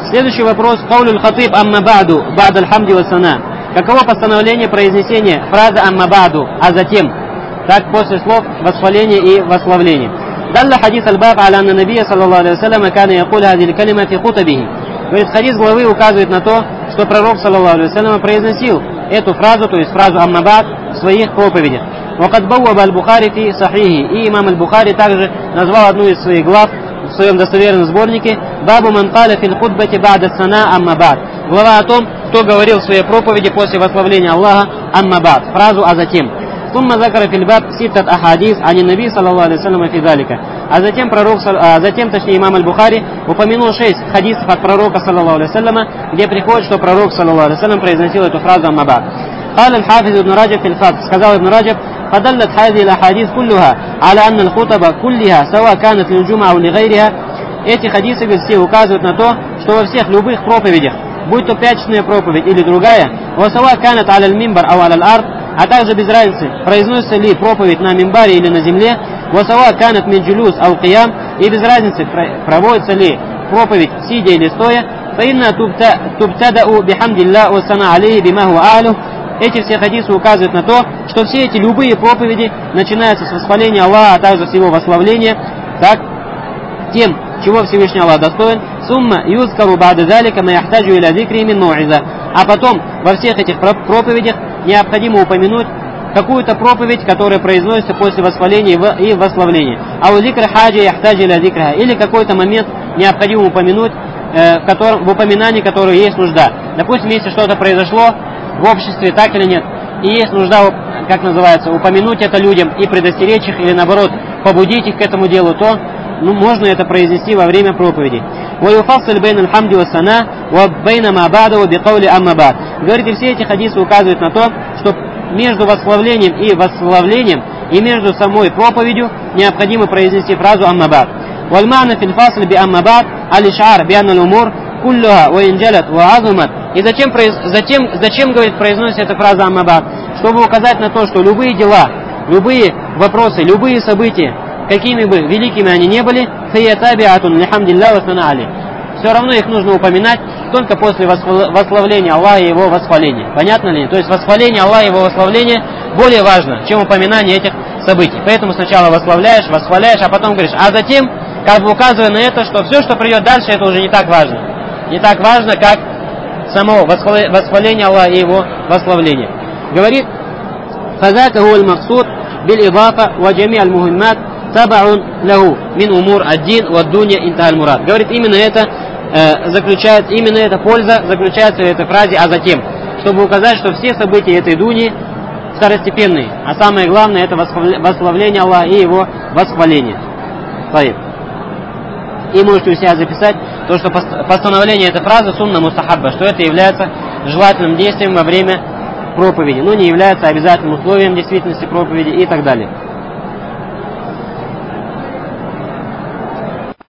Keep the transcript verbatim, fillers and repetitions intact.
Следующий вопрос. Каулюль хатиб амма ба'ду, ба'д аль-хамди ва сана. Каково постановление произнесения фразы амма ба'ду, а затем, так после слов восхваления и восславления. Далла хадис аль-баб аля анна набия саллаллаху алейхи ва саллям кана якуль хазиль калима фи хутабихи. Говорит, хадис главы указывает на то, что пророк саллаллаху алейхи ва саллям произносил эту фразу, то есть фразу амма ба'д, в своих проповедях. Вакад бауаба аль-Бухари фи сахихи. И имам аль-Бухари также назвал одну из своих глав в своем достоверном сборнике «Бабу ман каля фил хутбати ба'да сана амма ба'д». Глава о том, кто говорил в своей проповеди после восславления Аллаха амма ба'д, фразу «а затем». Сумма закара фил баб ситтат ахадис ани наби саллаллаху алейхи ва саллям фи залика. А затем пророк, а затем, точнее, имам аль-Бухари упомянул шесть хадисов от пророка саллаллаху алейхи ва саллям, где приходит, что пророк саллаллаху алейхи ва саллям произносил эту фразу амма ба'д. قال الحافظ ابن رجب في الفتح. сказал ابن رجب: فدلت هذه الأحاديث كلها على أن الخطب كلها سواء كانت للجمعة أو لغيرها. Эти хадисы все указывают на то, что во всех любых проповедях, будь то пятничная проповедь или другая, وسواء كانت على المنبر أو على الأرض, а также без разницы, произносится ли проповедь на мимбаре или на земле, وسواء كانت من جلوس أو قيام, и без разницы, проводится ли проповедь сидя или стоя, فإنها تبتدأ بحمد الله والثناء عليه بما هو أهله. Эти все хадисы указывают на то, что все эти любые проповеди начинаются с восхваления Аллаха, а также с его восславления, так, тем, чего Всевышний Аллах достоин. Сумма юзкару ба'да залика ма яхтаджу иля зикри мин мау'иза. А потом во всех этих проповедях необходимо упомянуть какую-то проповедь, которая произносится после восхваления и восславления. А у зикра хаджа яхтаджу иля зикра. Или какой-то момент необходимо упомянуть, в, котором, в упоминании которого есть нужда. Допустим, если что-то произошло в обществе, так или нет, и есть нужда, как называется, упомянуть это людям и предостеречь их, или наоборот, побудить их к этому делу, то ну, можно это произнести во время проповеди. Говорите, все эти хадисы указывают на то, что между восславлением и восславлением, и между самой проповедью необходимо произнести фразу «амма ба'д». والمعنى في الفاصل بأما بعد الإشعار بأن الأمور كلها وإن جلت وعظمت. И зачем, зачем, зачем, говорит, произносится эта фраза «амма ба'д»? Чтобы указать на то, что любые дела, любые вопросы, любые события, какими бы великими они не были, все равно их нужно упоминать только после восславления Аллаха и его восхваления. Понятно ли? То есть восхваление Аллаха и его восславление более важно, чем упоминание этих событий. Поэтому сначала восславляешь, восхваляешь, а потом говоришь, а затем, как бы указывая на это, что все, что придет дальше, это уже не так важно. Не так важно, как само восхваление Аллаха и его восславление. Говорит, فذاك هو المقصود بالإضافة وجميع المهمات تبع له من أمور الدين والدنيا انتهى المراد. Говорит, именно это э, заключает, именно эта польза заключается в этой фразе, а затем, чтобы указать, что все события этой дуни второстепенные, а самое главное это восславление Аллаха и его восхваление. И можете у себя записать то, что постановление этой фразы сунна мустахабба, что это является желательным действием во время проповеди, но не является обязательным условием действительности проповеди и так далее.